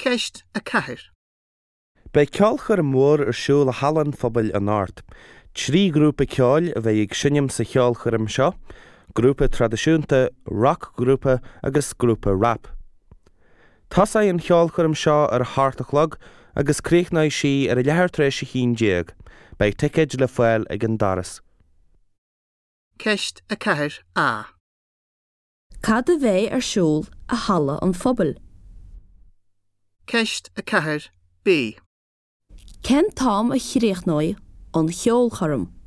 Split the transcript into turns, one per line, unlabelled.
Ceist a Cahir.
Bei ceolchar mór siúl a hallan phobal an art. 3 grúpa ceol a bheith ag sinneam sa ceolchar seo, grúpa tradiisiúnta, rock grúpa agus grúpa rap. Tás an ceolchar seo ar hartachlog agus críochnaid si ar a lethar tréis hín déag, bei ticeid le foiil ag an daras.
Ceist a Cahir A.
Cad a bheith siúl a halla an phobal.
Ceist a Cahir B.
Ken tám a chríochnaid an cheolcharum.